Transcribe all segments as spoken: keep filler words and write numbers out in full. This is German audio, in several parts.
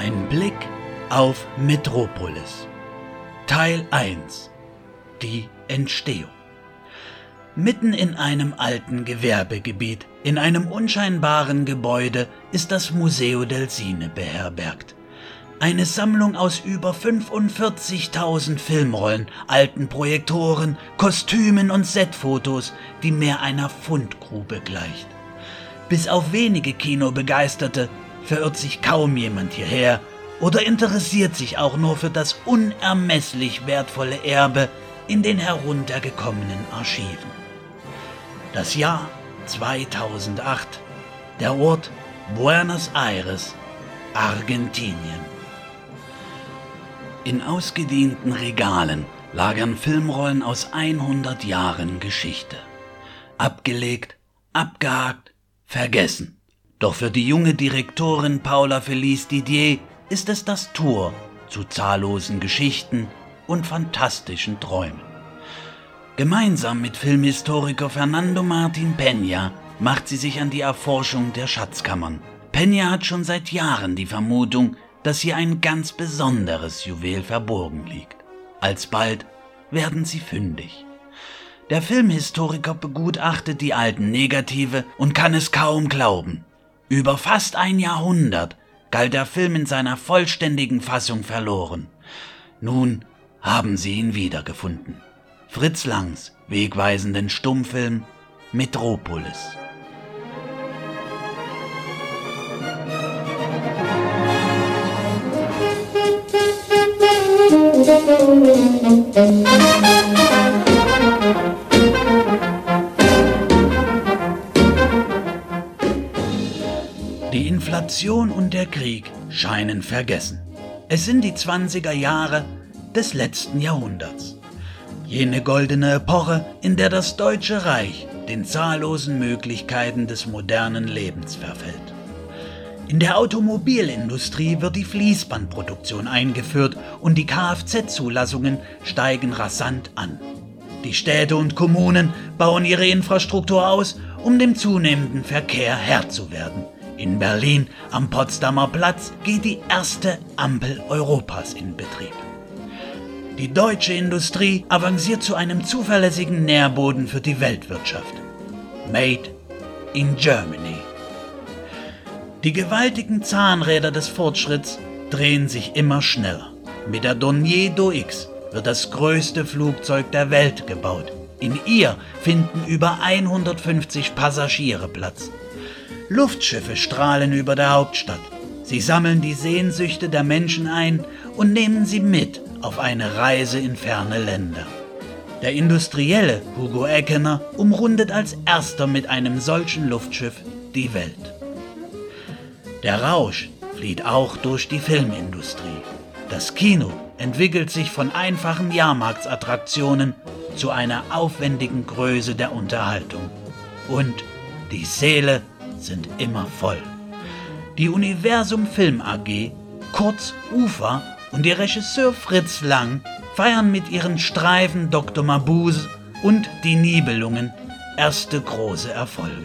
Ein Blick auf Metropolis. Teil eins. Die Entstehung. Mitten in einem alten Gewerbegebiet, in einem unscheinbaren Gebäude, ist das Museo del Cine beherbergt. Eine Sammlung aus über fünfundvierzigtausend Filmrollen, alten Projektoren, Kostümen und Setfotos, die mehr einer Fundgrube gleicht. Bis auf wenige Kinobegeisterte verirrt sich kaum jemand hierher oder interessiert sich auch nur für das unermesslich wertvolle Erbe in den heruntergekommenen Archiven. Das Jahr zweitausendacht, der Ort Buenos Aires, Argentinien. In ausgedienten Regalen lagern Filmrollen aus hundert Jahren Geschichte. Abgelegt, abgehakt, vergessen. Doch für die junge Direktorin Paula Feliz Didier ist es das Tor zu zahllosen Geschichten und fantastischen Träumen. Gemeinsam mit Filmhistoriker Fernando Martín Peña macht sie sich an die Erforschung der Schatzkammern. Peña hat schon seit Jahren die Vermutung, dass hier ein ganz besonderes Juwel verborgen liegt. Alsbald werden sie fündig. Der Filmhistoriker begutachtet die alten Negative und kann es kaum glauben. Über fast ein Jahrhundert galt der Film in seiner vollständigen Fassung verloren. Nun haben sie ihn wiedergefunden. Fritz Langs wegweisenden Stummfilm Metropolis. Die Inflation und der Krieg scheinen vergessen. Es sind die zwanziger Jahre des letzten Jahrhunderts. Jene goldene Epoche, in der das Deutsche Reich den zahllosen Möglichkeiten des modernen Lebens verfällt. In der Automobilindustrie wird die Fließbandproduktion eingeführt und die Kfz-Zulassungen steigen rasant an. Die Städte und Kommunen bauen ihre Infrastruktur aus, um dem zunehmenden Verkehr Herr zu werden. In Berlin am Potsdamer Platz geht die erste Ampel Europas in Betrieb. Die deutsche Industrie avanciert zu einem zuverlässigen Nährboden für die Weltwirtschaft. Made in Germany. Die gewaltigen Zahnräder des Fortschritts drehen sich immer schneller. Mit der Dornier Do X wird das größte Flugzeug der Welt gebaut. In ihr finden über hundertfünfzig Passagiere Platz. Luftschiffe strahlen über der Hauptstadt. Sie sammeln die Sehnsüchte der Menschen ein und nehmen sie mit auf eine Reise in ferne Länder. Der Industrielle Hugo Eckener umrundet als erster mit einem solchen Luftschiff die Welt. Der Rausch flieht auch durch die Filmindustrie. Das Kino entwickelt sich von einfachen Jahrmarktsattraktionen zu einer aufwendigen Größe der Unterhaltung. Und die Säle sind immer voll. Die Universum Film A G, kurz U F A, und der Regisseur Fritz Lang feiern mit ihren Streifen Doktor Mabuse und Die Nibelungen erste große Erfolge.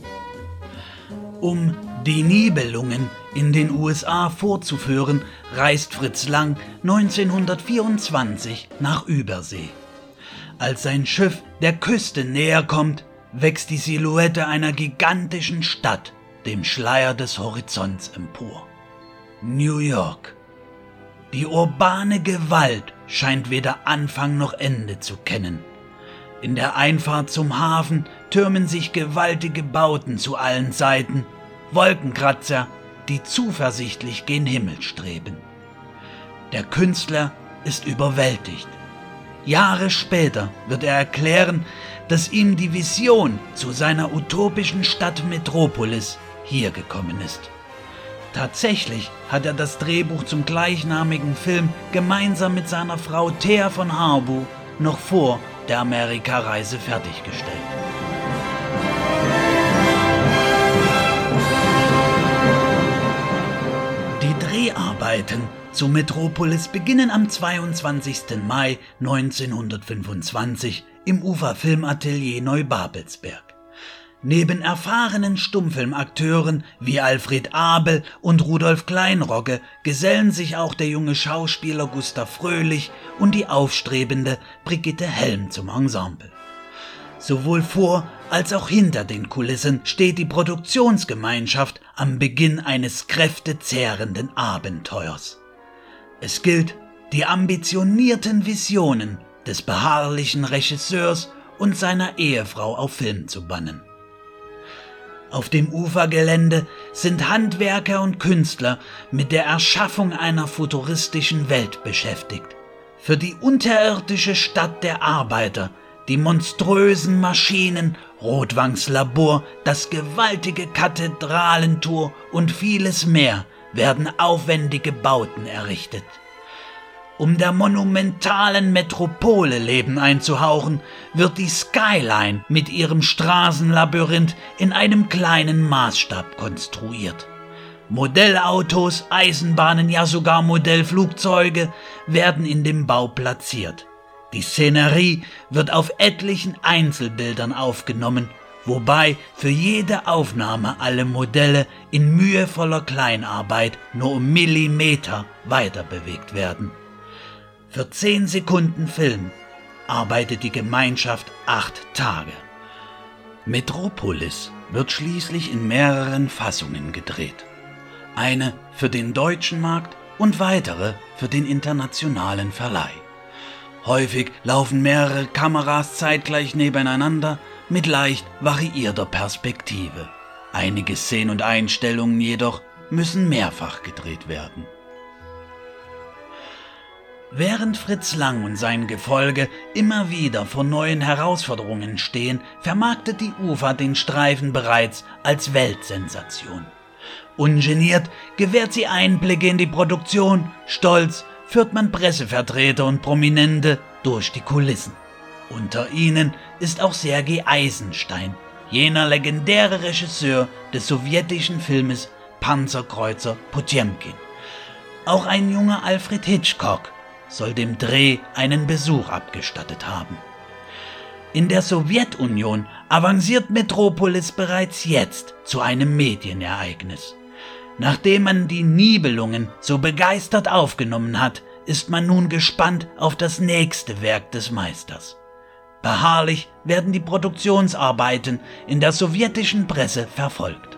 Um Die Nibelungen in den U S A vorzuführen, reist Fritz Lang neunzehnhundertvierundzwanzig nach Übersee. Als sein Schiff der Küste näher kommt, wächst die Silhouette einer gigantischen Stadt dem Schleier des Horizonts empor. New York. Die urbane Gewalt scheint weder Anfang noch Ende zu kennen. In der Einfahrt zum Hafen türmen sich gewaltige Bauten zu allen Seiten, Wolkenkratzer, die zuversichtlich gen Himmel streben. Der Künstler ist überwältigt. Jahre später wird er erklären, dass ihm die Vision zu seiner utopischen Stadt Metropolis hier gekommen ist. Tatsächlich hat er das Drehbuch zum gleichnamigen Film gemeinsam mit seiner Frau Thea von Harboe noch vor der Amerikareise fertiggestellt. Die Dreharbeiten zu Metropolis beginnen am zweiundzwanzigsten Mai neunzehnhundertfünfundzwanzig im Ufa Filmatelier Neubabelsberg. Neben erfahrenen Stummfilmakteuren wie Alfred Abel und Rudolf Kleinrogge gesellen sich auch der junge Schauspieler Gustav Fröhlich und die aufstrebende Brigitte Helm zum Ensemble. Sowohl vor als auch hinter den Kulissen steht die Produktionsgemeinschaft am Beginn eines kräftezehrenden Abenteuers. Es gilt, die ambitionierten Visionen des beharrlichen Regisseurs und seiner Ehefrau auf Film zu bannen. Auf dem Ufergelände sind Handwerker und Künstler mit der Erschaffung einer futuristischen Welt beschäftigt. Für die unterirdische Stadt der Arbeiter, die monströsen Maschinen, Rotwangs Labor, das gewaltige Kathedralentor und vieles mehr werden aufwendige Bauten errichtet. Um der monumentalen Metropole Leben einzuhauchen, wird die Skyline mit ihrem Straßenlabyrinth in einem kleinen Maßstab konstruiert. Modellautos, Eisenbahnen, ja sogar Modellflugzeuge werden in dem Bau platziert. Die Szenerie wird auf etlichen Einzelbildern aufgenommen, wobei für jede Aufnahme alle Modelle in mühevoller Kleinarbeit nur um Millimeter weiter bewegt werden. Für zehn Sekunden Film arbeitet die Gemeinschaft acht Tage. Metropolis wird schließlich in mehreren Fassungen gedreht. Eine für den deutschen Markt und weitere für den internationalen Verleih. Häufig laufen mehrere Kameras zeitgleich nebeneinander mit leicht variierter Perspektive. Einige Szenen und Einstellungen jedoch müssen mehrfach gedreht werden. Während Fritz Lang und sein Gefolge immer wieder vor neuen Herausforderungen stehen, vermarktet die U F A den Streifen bereits als Weltsensation. Ungeniert gewährt sie Einblicke in die Produktion, stolz führt man Pressevertreter und Prominente durch die Kulissen. Unter ihnen ist auch Sergei Eisenstein, jener legendäre Regisseur des sowjetischen Filmes Panzerkreuzer Potjemkin. Auch ein junger Alfred Hitchcock soll dem Dreh einen Besuch abgestattet haben. In der Sowjetunion avanciert Metropolis bereits jetzt zu einem Medienereignis. Nachdem man die Nibelungen so begeistert aufgenommen hat, ist man nun gespannt auf das nächste Werk des Meisters. Beharrlich werden die Produktionsarbeiten in der sowjetischen Presse verfolgt.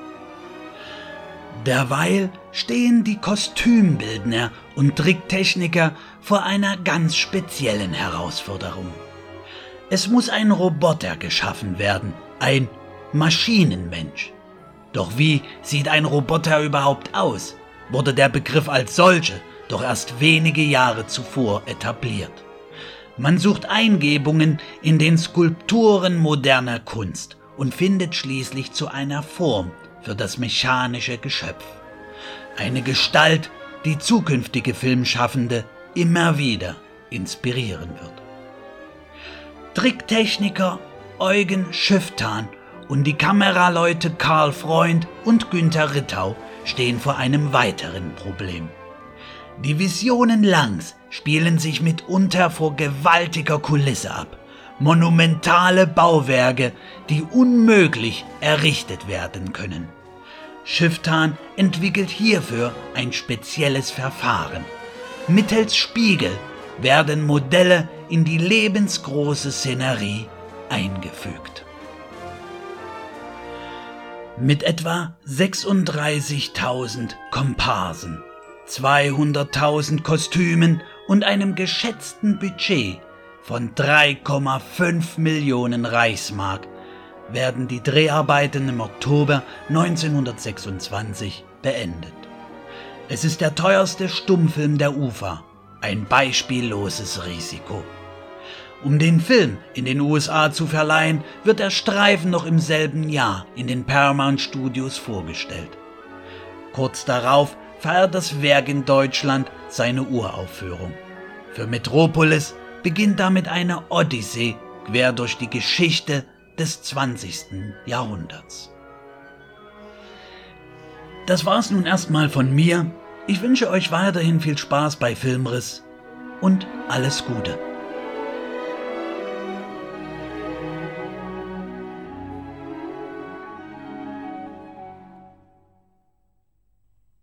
Derweil stehen die Kostümbildner und Tricktechniker vor einer ganz speziellen Herausforderung. Es muss ein Roboter geschaffen werden, ein Maschinenmensch. Doch wie sieht ein Roboter überhaupt aus? Wurde der Begriff als solche doch erst wenige Jahre zuvor etabliert. Man sucht Eingebungen in den Skulpturen moderner Kunst und findet schließlich zu einer Form für das mechanische Geschöpf. Eine Gestalt, die zukünftige Filmschaffende immer wieder inspirieren wird. Tricktechniker Eugen Schifftan und die Kameraleute Karl Freund und Günther Rittau stehen vor einem weiteren Problem. Die Visionen Langs spielen sich mitunter vor gewaltiger Kulisse ab. Monumentale Bauwerke, die unmöglich errichtet werden können. Schifftan entwickelt hierfür ein spezielles Verfahren. Mittels Spiegel werden Modelle in die lebensgroße Szenerie eingefügt. Mit etwa sechsunddreißigtausend Komparsen, zweihunderttausend Kostümen und einem geschätzten Budget von drei Komma fünf Millionen Reichsmark werden die Dreharbeiten im Oktober neunzehnhundertsechsundzwanzig beendet. Es ist der teuerste Stummfilm der U F A, ein beispielloses Risiko. Um den Film in den U S A zu verleihen, wird der Streifen noch im selben Jahr in den Paramount Studios vorgestellt. Kurz darauf feiert das Werk in Deutschland seine Uraufführung. Für Metropolis beginnt damit eine Odyssee quer durch die Geschichte des zwanzigsten Jahrhunderts. Das war's nun erstmal von mir. Ich wünsche euch weiterhin viel Spaß bei Filmriss und alles Gute.